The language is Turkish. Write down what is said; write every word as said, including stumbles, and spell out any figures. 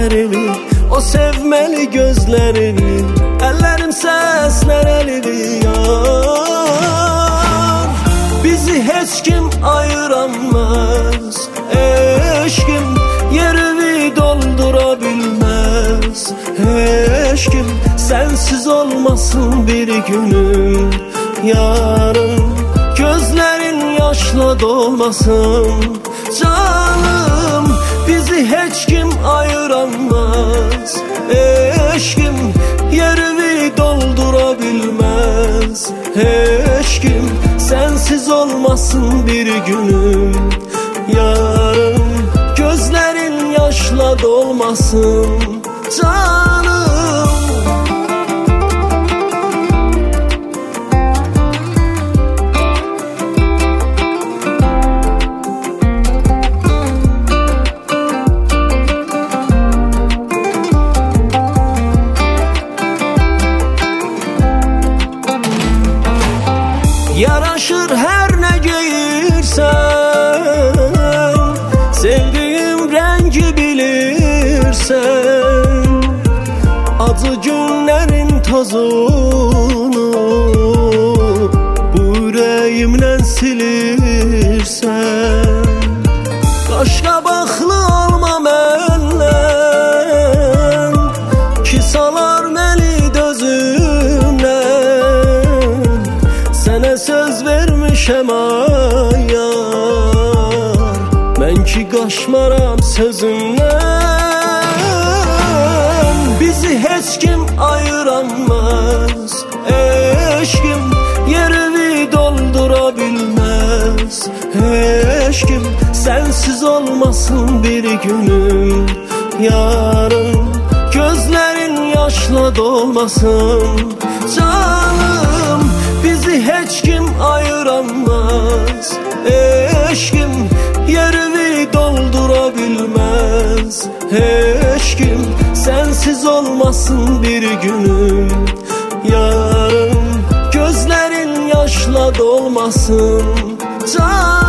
ellerini, o sevmeli gözlerini, ellerim sesler elini yar. Bizi hiç kim ayıramaz, eşkim yerimi doldurabilmez. Eşkim sensiz olmasın bir günüm yarın, gözlerin yaşla dolmasın canım. Bizi hiç kim ayıramaz, eşkim yerimi doldurabilmez. Eşkim sensiz olmasın bir günüm yarın, gözlerin yaşla dolmasın canım. Yaraşır her ne giyirsen, sevdiğim rengi bilirsen, acı günlerin tozunu bu yüreğimden silirsen. Kaş kabaklı olmam ellen, ki salar məni dözümden. Sənə söz vermişəm ayar, mən ki qaşmaram sözümdən. Bizi heç kim ayıramaz, eşkim yerimi doldurabilmez. Eşkim sensiz olmasın bir günüm yarın, gözlerin yaşla dolmasın canım. Bizi hiç kim ayıramaz, eşkim yerimi doldurabilmez. Eşkim sensiz olmasın bir günüm yarın, gözlerin yaşla dolmasın canım.